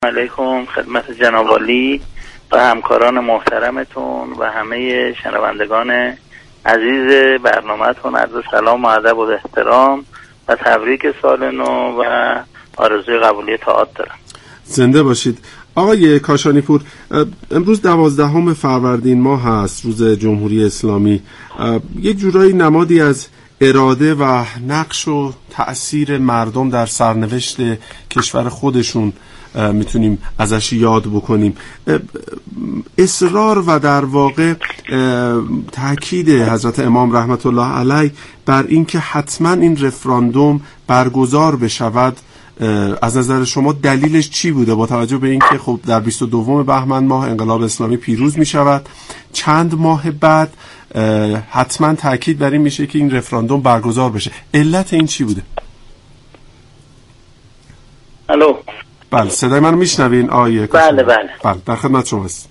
علیکم خدمت جناب عالی و همکاران محترمتون و همه شنوندگان عزیز برنامه‌تون عرض سلام و ادب و احترام و تبریک سال نو و آرزوی قبولی طاعات دارم. زنده باشید. آقای کاشانی پور، امروز 12 فروردین ماه هست، روز جمهوری اسلامی. یک جورایی نمادی از اراده و نقش و تأثیر مردم در سرنوشت کشور خودشون میتونیم ازش یاد بکنیم. اصرار و در واقع تاکید حضرت امام رحمت الله علیه بر این که حتما این رفراندوم برگزار بشود، از نظر شما دلیلش چی بوده؟ با توجه به این که خب در 22 بهمن ماه انقلاب اسلامی پیروز می شود، چند ماه بعد حتما تاکید بر این میشه که این رفراندوم برگزار بشه. علت این چی بوده؟ الو، بله صدای من میشنوین آقای؟ بله بله در خدمت شما هست.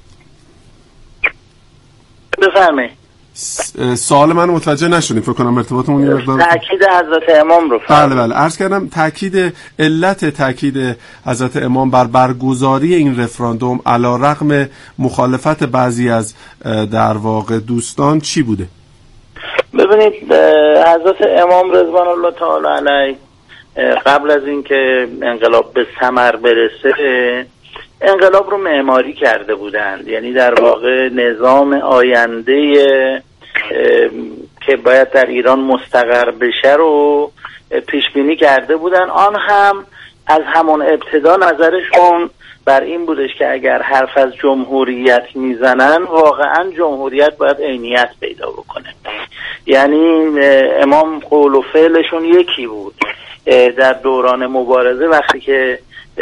بفرمایید. سوال من متوجه نشدیم، فکر کنم ارتباطمون یه مقدار. تاکید حضرت امام رو بله عرض کردم علت تاکید حضرت امام بر برگزاری این رفراندوم علی رغم مخالفت بعضی از در واقع دوستان چی بوده؟ ببینید، حضرت امام رضوان الله تعالی علیه قبل از اینکه انقلاب به ثمر برسه انقلاب رو معماری کرده بودند، یعنی در واقع نظام آینده که باید در ایران مستقر بشه رو پیش بینی کرده بودن. آن هم از همون ابتدا نظرشون بر این بودش که اگر حرف از جمهوریت میزنن واقعا جمهوریت باید عینیت پیدا بکنه. یعنی امام قول و فعلشون یکی بود. در دوران مبارزه وقتی که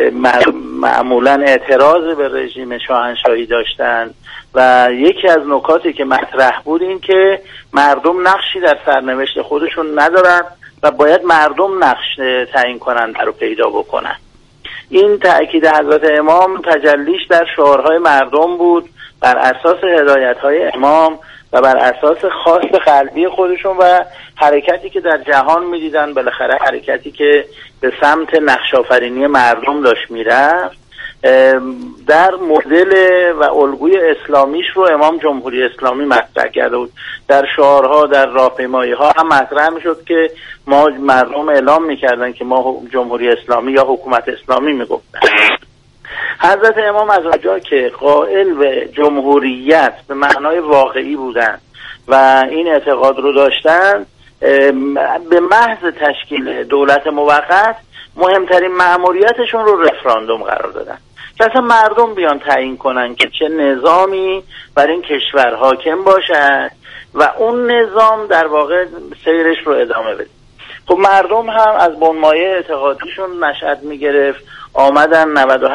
معمولا اعتراض به رژیم شاهنشاهی داشتن و یکی از نکاتی که مطرح بود این که مردم نقشی در سرنوشت خودشون ندارن و باید مردم نقش تعیین کننده رو پیدا بکنن. این تأکید حضرت امام تجلیش در شعارهای مردم بود بر اساس هدایت‌های امام و بر اساس خواست قلبی خودشون و حرکتی که در جهان می‌دیدن، بالاخره حرکتی که به سمت نقش‌آفرینی مردم داشت میرفت. در مدل و الگوی اسلامیش رو امام جمهوری اسلامی مطرح کرده بود. در شعارها، در راهپیمایی‌ها هم مطرح می‌شد که ما مردم اعلام می‌کردن که ما جمهوری اسلامی یا حکومت اسلامی می‌گفتن. حضرت امام از آنجا که قائل به جمهوریت به معنای واقعی بودن و این اعتقاد رو داشتن، به محض تشکیل دولت موقت مهمترین مأموریتشون رو رفراندوم قرار دادن که اصلا مردم بیان تعیین کنن که چه نظامی بر این کشور حاکم باشد و اون نظام در واقع سیرش رو ادامه بده. خب مردم هم از بنمایه اعتقادیشون نشأت میگرفت، آمدن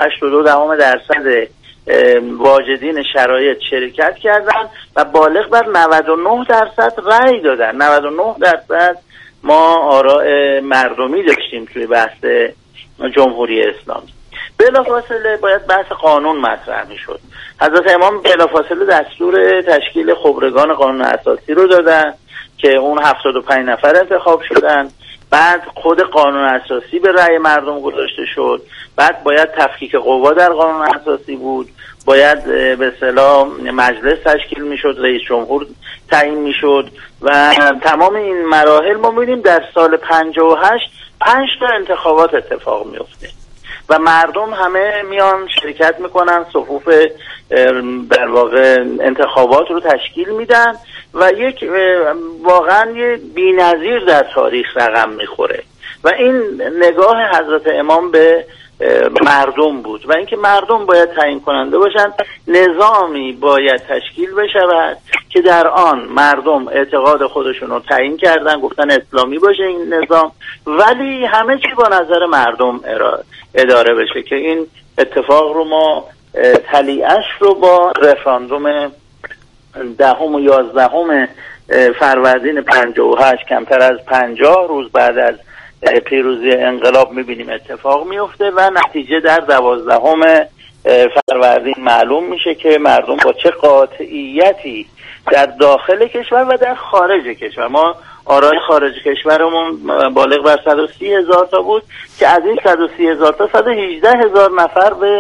98.2% واجدین شرایط شرکت کردن و بالغ بر 99% رأی دادن. 99% ما آراء مردمی داشتیم توی بحث جمهوری اسلامی. بلافاصله باید بحث قانون مطرح میشد. حضرت امام بلافاصله دستور تشکیل خبرگان قانون اساسی رو دادن که اون 75 نفر انتخاب شدن. بعد خود قانون اساسی به رأی مردم گذاشته شد. بعد باید تفکیک قوا در قانون اساسی بود، باید به اصطلاح مجلس تشکیل میشد، رئیس جمهور تعیین میشد و تمام این مراحل ما می‌بینیم در سال 58 5 تا انتخابات اتفاق میفته و مردم همه میان شرکت میکنن، صفوف در واقع انتخابات رو تشکیل میدن و یک واقعا یه بی‌نظیر در تاریخ رقم میخوره و این نگاه حضرت امام به مردم بود و اینکه مردم باید تعیین کننده باشن، نظامی باید تشکیل بشود که در آن مردم اعتقاد خودشون رو تعیین کردن، گفتن اسلامی باشه این نظام، ولی همه چی با نظر مردم اداره بشه که این اتفاق رو ما تلیعش رو با رفراندوم 10 و 11 فروردین 58 کمتر از 50 روز بعد از پیروزی انقلاب میبینیم اتفاق میفته و نتیجه در 12 فروردین معلوم میشه که مردم با چه قاطعیتی در داخل کشور و در خارج کشور، ما آرای خارج کشورمون بالغ بر 130,000 تا بود که از این 130,000 تا 118,000 نفر به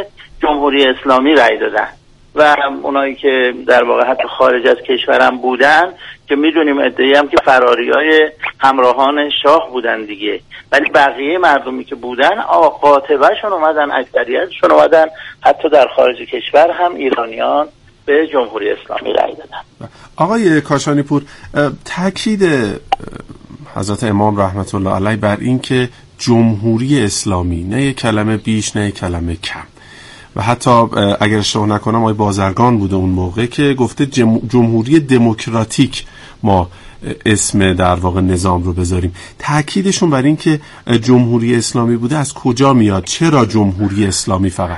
جمهوری اسلامی رأی دادن و اونایی که در واقع حتی خارج از کشورم بودن که میدونیم عده‌ای هم که فراریای همراهان شاه بودن دیگه، ولی بقیه مردمی که بودن قاطبه‌شون اومدن، اکثریتشون اومدن حتی در خارج کشور هم ایرانیان به جمهوری اسلامی رأی دادن. آقای کاشانی پور، تاکید حضرت امام رحمت الله علیه بر این که جمهوری اسلامی نه یک کلمه بیش نه یک کلمه کم، و حتی اگر اشتباه نکنم آقای بازرگان بوده اون موقع که گفته جمهوری دموکراتیک ما اسم در واقع نظام رو بذاریم، تأکیدشون بر این که جمهوری اسلامی بوده از کجا میاد؟ چرا جمهوری اسلامی فقط؟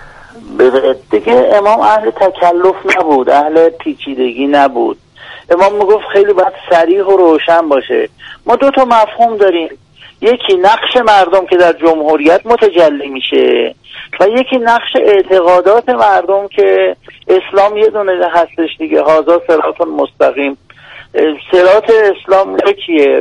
دیگه امام اهل تکلف نبود، اهل پیچیدگی نبود. امام میگفت خیلی باید صریح و روشن باشه. ما دو تا مفهوم داریم، یکی نقش مردم که در جمهوریت متجلی میشه و یکی نقش اعتقادات مردم که اسلام یه دونه هستش دیگه، هذا صراط مستقیم. صراط اسلام یکیه،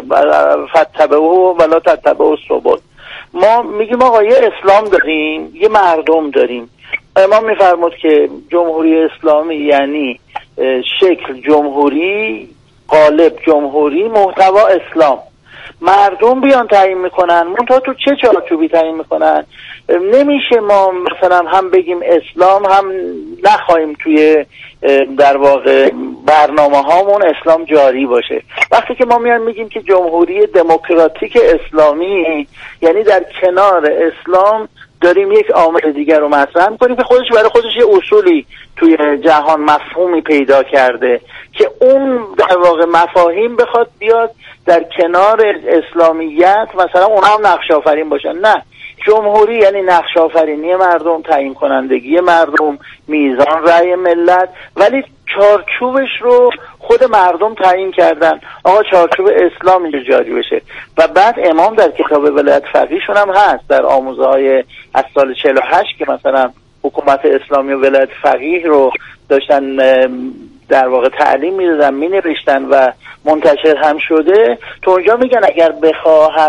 فتبعوه ولا تتبعوا السبل. ما میگیم آقا یه اسلام داریم، یه مردم داریم. امام میفرمود که جمهوری اسلامی یعنی شکل جمهوری، قالب جمهوری، محتوا اسلام. مردم بیان تعیین میکنن، منتها تو چه چارچوبی تعیین میکنن؟ نمیشه ما مثلا هم بگیم اسلام هم نخواهیم توی در واقع برنامه هامون اسلام جاری باشه. وقتی که ما میان میگیم که جمهوری دموکراتیک اسلامی یعنی در کنار اسلام داریم یک عامل دیگر رو مطرح می‌کنیم که خودش برای خودش یه اصولی توی جهان مفهومی پیدا کرده که اون در واقع مفاهیم بخواد بیاد در کنار اسلامیت مثلا اونها هم نقش آفرین باشن. نه، جمهوری یعنی نقش آفرینی مردم، تعیین کنندگی مردم، میزان رأی ملت، ولی چارچوبش رو خود مردم تعیین کردن. آقا چارچوب اسلام اینجا جاری بشه. و بعد امام در کتاب ولایت فقیهشون هم هست، در آموزه های از سال 48 که مثلا حکومت اسلامی و ولایت فقیه رو داشتن در واقع تعلیم میدادن، مینوشتن و منتشر هم شده، تو اونجا میگن اگر بخواهد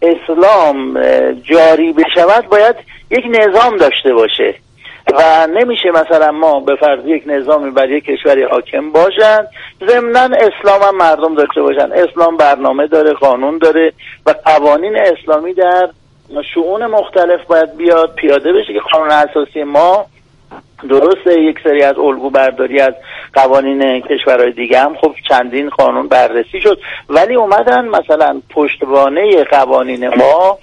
اسلام جاری بشود باید یک نظام داشته باشه و نمیشه مثلا ما به فرض یک نظامی بر یک کشوری حاکم باشن ضمناً اسلام هم مردم داشته باشن. اسلام برنامه داره، قانون داره و قوانین اسلامی در شؤون مختلف باید بیاد پیاده بشه که قانون اساسی ما درسته یک سری از الگو برداری از قوانین کشورهای دیگه هم خب چندین قانون بررسی شد، ولی اومدن مثلا پشتوانه قوانین ما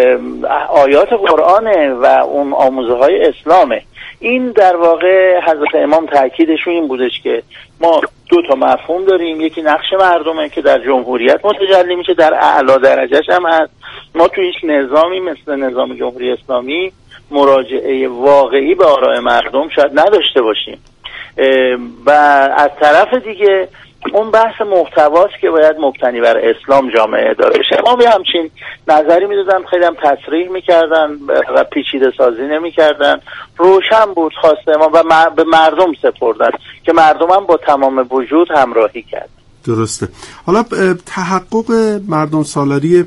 آیات قرآنه و اون آموزه های اسلامه. این در واقع حضرت امام تاکیدشون این بودش که ما دو تا مفهوم داریم، یکی نقش مردمه که در جمهوریت متجلی میشه، در اعلی درجهش هم هست. ما تو هیچ نظامی مثل نظام جمهوری اسلامی مراجعه واقعی به آراء مردم شاید نداشته باشیم و از طرف دیگه اون بحث محتواست که باید مبتنی بر اسلام جامعه داره بشه. ما به همچین نظری میدادن، خیلی هم تصریح میکردن و پیچیده سازی نمیکردن، روشن بود خواسته ما و به مردم سپردن که مردم هم با تمام وجود همراهی کرد. درسته. حالا تحقق مردم سالاری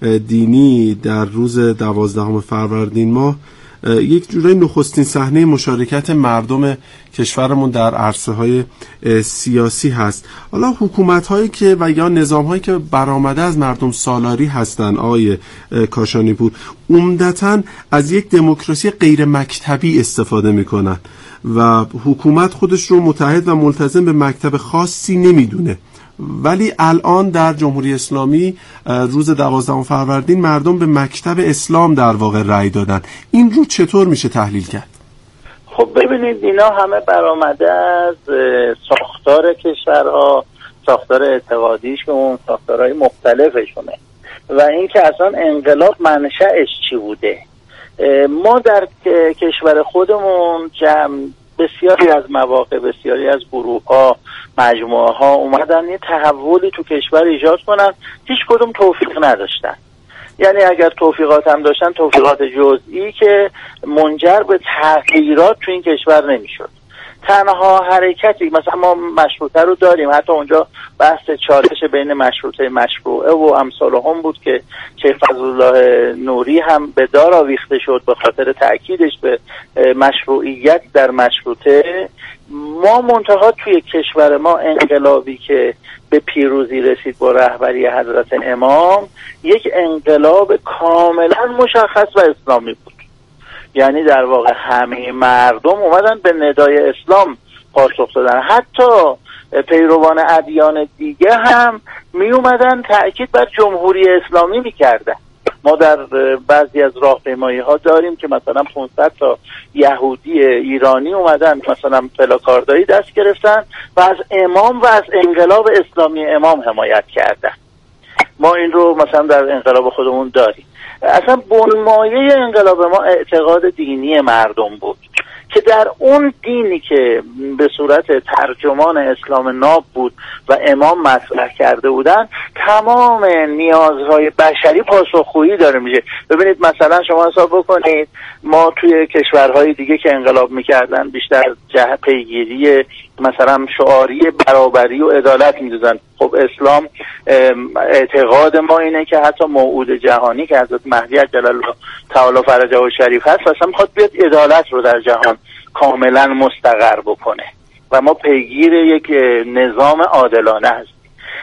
دینی در روز 12 فروردین ماه یک جورای نخستین صحنه مشارکت مردم کشورمون در عرصه‌های سیاسی هست. حالا حکومت‌هایی که و یا نظام‌هایی که برآمده از مردم سالاری هستن آقای کاشانی پور عمدتاً از یک دموکراسی غیر مکتبی استفاده می‌کنن و حکومت خودش رو متحد و ملتزم به مکتب خاصی نمیدونه، ولی الان در جمهوری اسلامی روز 12 فروردین مردم به مکتب اسلام در واقع رأی دادن. این رو چطور میشه تحلیل کرد؟ خب ببینید اینا همه برآمده از ساختار کشورها، ساختار اعتقادیش و اون ساختارهای مختلفشونه و این که اصلا انقلاب منشأش چی بوده. ما در کشور خودمون بسیاری از مواقع، بسیاری از گروه‌ها، مجموعه‌ها اومدن یه تحولی تو کشور ایجاد کنن، هیچ کدوم توفیق نداشتن. یعنی اگر توفیقات هم داشتن توفیقات جزئی که منجر به تغییرات تو این کشور نمیشد. تنها حرکتی، مثلا ما مشروطه رو داریم، حتی اونجا بحث چالش بین مشروطه مشروعه و امثال هم بود که شیخ فضلالله نوری هم به دار آویخته شد به خاطر تأکیدش به مشروعیت در مشروطه. ما منتها توی کشور ما انقلابی که به پیروزی رسید با رهبری حضرت امام یک انقلاب کاملا مشخص و اسلامی بود. یعنی در واقع همه مردم اومدن به ندای اسلام پاسخ دادن، حتی پیروان ادیان دیگه هم می اومدن تأکید بر جمهوری اسلامی می کردن. ما در بعضی از راهپیمایی ها داریم که مثلا 500 تا یهودی ایرانی اومدن مثلا پلاکاردایی دست گرفتن و از امام و از انقلاب اسلامی امام حمایت کردن. ما این رو مثلا در انقلاب خودمون داریم. اصلا بنمایه انقلاب ما اعتقاد دینی مردم بود که در اون دینی که به صورت ترجمان اسلام ناب بود و امام مطرح کرده بودن تمام نیازهای بشری پاسخگویی داره میشه. ببینید مثلا شما حساب بکنید ما توی کشورهای دیگه که انقلاب میکردن بیشتر جهت پیگیری مثلا شعاری برابری و عدالت میدادن. خب اسلام اعتقاد ما اینه که حتی موعود جهانی که حضرت مهدی عجل الله تعالی فرجه و شریف هست اصلا میخواد بیاد عدالت رو در جهان کاملا مستقر بکنه و ما پیگیر یک نظام عادلانه هستیم.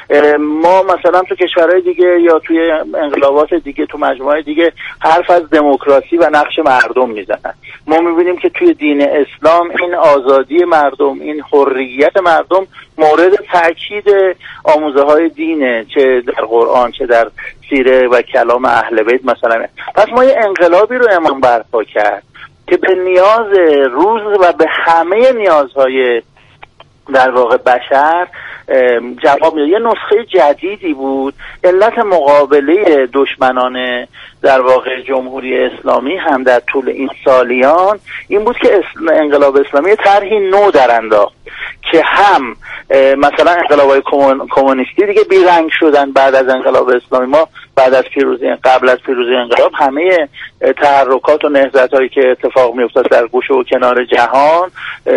ما مثلا تو کشورهای دیگه یا توی انقلابات دیگه تو مجموعه دیگه حرف از دموکراسی و نقش مردم میزنن. ما میبینیم که توی دین اسلام این آزادی مردم، این حریت مردم مورد تاکید آموزه های دینه، چه در قرآن چه در سیره و کلام اهل بیت مثلا. پس ما یه انقلابی رو امام برپا کرد که به نیاز روز و به همه نیازهای در واقع بشر جواب میده. یه نسخه جدیدی بود. علت مقابله دشمنان در واقع جمهوری اسلامی هم در طول این سالیان این بود که انقلاب اسلامی طرحی نو در انداخت که هم مثلا انقلاب‌های کمونیستی دیگه بیرنگ شدن بعد از انقلاب اسلامی. ما بعد از پیروزی، قبل از پیروزی انقلاب، همه تحرکات و نهضت‌هایی که اتفاق می‌افتاد در گوشه و کنار جهان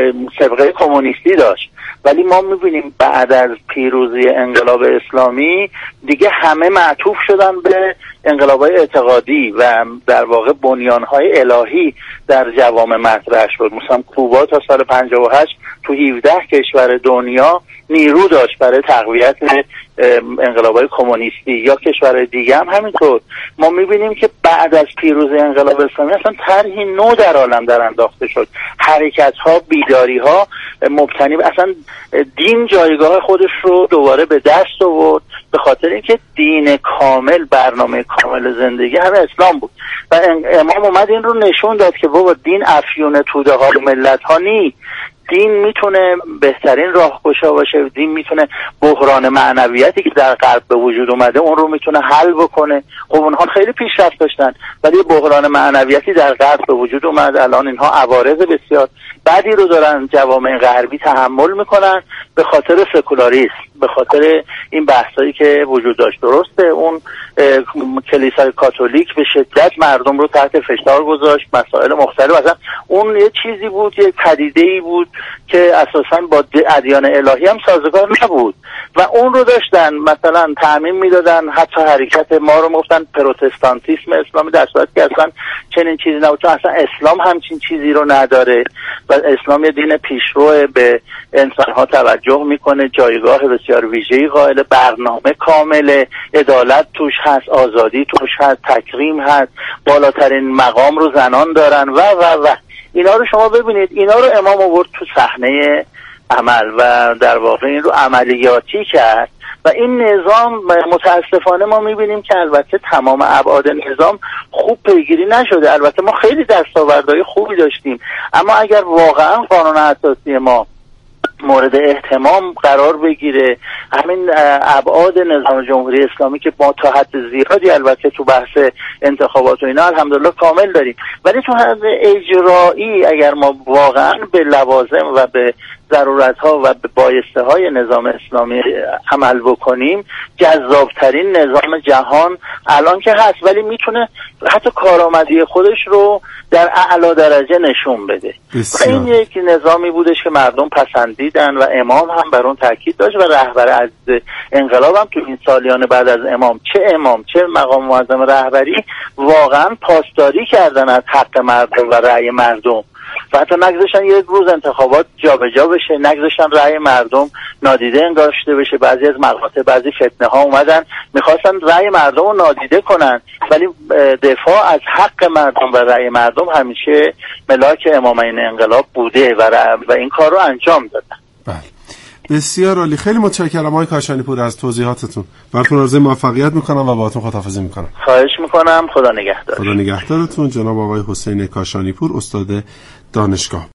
سابقه کمونیستی داشت، ولی ما می‌بینیم بعد از پیروزی انقلاب اسلامی دیگه همه معطوف شدن به انقلاب‌های اعتقادی و در واقع بنیان‌های الهی در جوامع مطرح شد. مثلا کوبا تا سال 58 تو 17 کشور دنیا نیرو داشت برای تقویت انقلاب‌های کمونیستی، یا کشورهای دیگه هم همینطور. ما می‌بینیم که بعد از پیروزی انقلاب اسلامی اصلا طرحی نو در عالم در انداخته شد. حرکت‌ها، بیداری‌ها مبتنی اصلا دین جایگاه خودش رو دوباره به دست آورد، به خاطر اینکه دین کامل، برنامه کامل زندگی همه اسلام بود و امام اومد این رو نشون داد که بابا دین افیون توده ها ملت ها نی. دین میتونه بهترین راهگشا باشه. دین میتونه بحران معنویتی که در غرب به وجود اومده اون رو میتونه حل بکنه. خب اونها خیلی پیشرفت داشتن ولی بحران معنویتی در غرب به وجود اومد. الان اینها عوارض بسیار بعدی رو دارن جوامع غربی تحمل میکنن به خاطر سکولاریسم، به خاطر این بحثایی که وجود داشت. درسته اون کلیسای کاتولیک به شدت مردم رو تحت فشار گذاشت، مسائل مختلف، مثلا اون یه چیزی بود، یه پدیده‌ای بود که اساساً با ادیان الهی هم سازگار نبود و اون رو داشتن مثلا تعمیم میدادن. حتی حرکت ما رو گفتن پروتستانتیسم اسلامی، در صورتی که اصلا چنین چیزی نبود، چون اصلا اسلام همچین چیزی رو نداره و اسلام یه دین پیشرو به انسان‌ها توجه میکنه، جایگاه بسیار ویژه‌ای قائل، برنامه کامل، عدالت توش هست، آزادی توش هست، تکریم هست، بالاترین مقام رو زنان دارن و اینا رو شما ببینید. اینا رو امام آورد تو صحنه عمل و در واقع این رو عملیاتی کرد و این نظام متاسفانه ما میبینیم که البته تمام ابعاد نظام خوب پیگیری نشده. البته ما خیلی دستاوردهای خوبی داشتیم، اما اگر واقعا قانون اساسی ما مورد اهتمام قرار بگیره، همین ابعاد نظام جمهوری اسلامی که ما تا حد زیادی البته تو بحث انتخابات و اینا الحمدلله کامل داریم، ولی تو حد اجرایی اگر ما واقعا به لوازم و به ضرورت‌ها و به بایسته‌های نظام اسلامی عمل بکنیم، جذابترین نظام جهان الان که هست، ولی میتونه حتی کارآمدی خودش رو در اعلی درجه نشون بده. این یک نظامی بودش که مردم پسندیدن و امام هم بر اون تاکید داشت و رهبر عزیز انقلاب هم تو این سالیان بعد از امام چه مقام معظم رهبری واقعا پاسداری کردن از حق مردم و رأی مردم و حتی نگذاشتن یک روز انتخابات جابجا بشه، نگذاشتن رأی مردم نادیده انگاشته بشه. بعضی از مقاطع، بعضی فتنه ها اومدن میخواستن رأی مردم رو نادیده کنن، ولی دفاع از حق مردم و رأی مردم همیشه ملاک امامین انقلاب بوده و این کار رو انجام دادن. بله، بسیار عالی. خیلی متشکرم آقای کاشانی پور از توضیحاتتون. براتون آرزوی موفقیت میکنم و باهاتون خداحافظی میکنم. خواهش میکنم. خدا نگهدار. خدا نگهدارتون. جناب آقای حسین کاشانی پور، استاد دانشگاه.